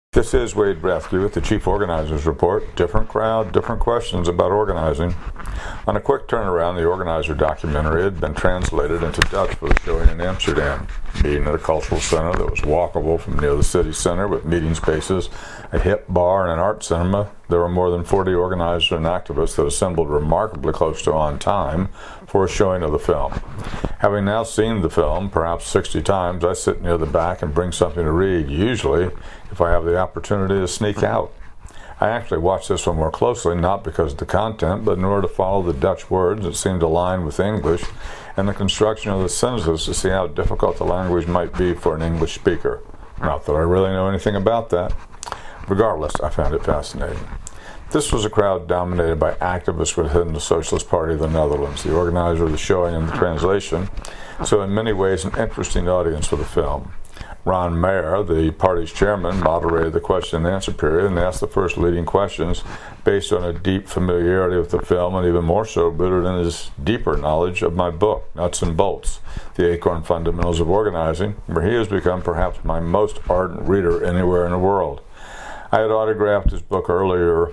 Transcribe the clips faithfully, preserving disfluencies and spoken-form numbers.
This is Wade Rathke with the Chief Organizers Report. Different crowd, different questions about organizing. On a quick turnaround, the Organizer documentary had been translated into Dutch for the showing in Amsterdam. Meeting at a cultural center that was walkable from near the city center with meeting spaces, a hip bar, and an art cinema. There were more than forty organizers and activists that assembled remarkably close to on time for a showing of the film. Having now seen the film perhaps sixty times, I sit near the back and bring something to read, usually if I have the opportunity to sneak out. I actually watch this one more closely, not because of the content, but in order to follow the Dutch words that seem to align with English and the construction of the sentences to see how difficult the language might be for an English speaker. Not that I really know anything about that. Regardless, I found it fascinating. This was a crowd dominated by activists within the Socialist Party of the Netherlands, the organizer of the showing and the translation, so in many ways an interesting audience for the film. Ron Mayer, the party's chairman, moderated the question and answer period and asked the first leading questions based on a deep familiarity with the film and even more so rooted in his deeper knowledge of my book, Nuts and Bolts, The Acorn Fundamentals of Organizing, where he has become perhaps my most ardent reader anywhere in the world. I had autographed his book earlier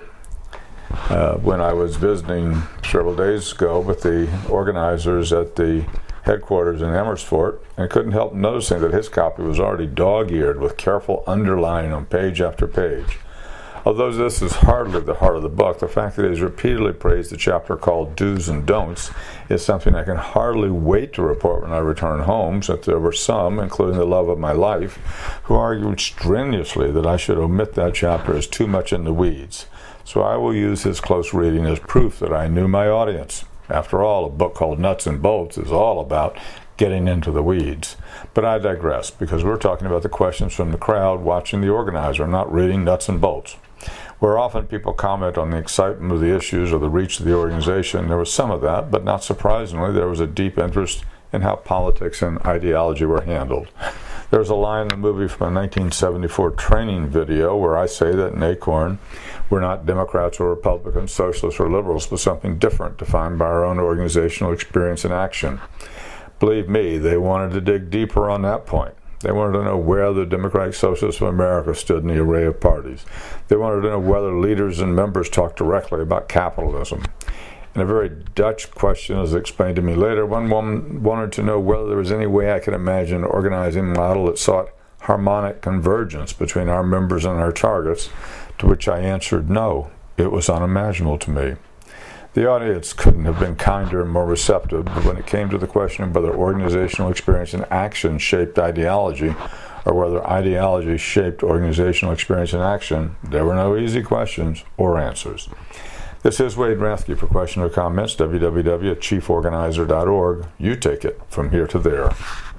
uh, when I was visiting several days ago with the organizers at the headquarters in Amersfoort, and couldn't help noticing that his copy was already dog-eared with careful underlining on page after page. Although this is hardly the heart of the book, the fact that he has repeatedly praised the chapter called Do's and Don'ts is something I can hardly wait to report when I return home, since there were some, including the love of my life, who argued strenuously that I should omit that chapter as too much in the weeds. So I will use his close reading as proof that I knew my audience. After all, a book called Nuts and Bolts is all about getting into the weeds. But I digress, because we're talking about the questions from the crowd watching the organizer, not reading Nuts and Bolts. Where often people comment on the excitement of the issues or the reach of the organization, there was some of that, but not surprisingly, there was a deep interest in how politics and ideology were handled. There's a line in the movie from a nineteen seventy-four training video where I say that in Acorn, we're not Democrats or Republicans, Socialists or Liberals, but something different defined by our own organizational experience and action. Believe me, they wanted to dig deeper on that point. They wanted to know where the Democratic Socialists of America stood in the array of parties. They wanted to know whether leaders and members talked directly about capitalism. In a very Dutch question, as explained to me later, one woman wanted to know whether there was any way I could imagine an organizing model that sought harmonic convergence between our members and our targets, to which I answered no, it was unimaginable to me. The audience couldn't have been kinder and more receptive, but when it came to the question of whether organizational experience and action shaped ideology, or whether ideology shaped organizational experience and action, there were no easy questions or answers. This is Wade Rathke for questions or comments, w w w dot chief organizer dot org. You take it from here to there.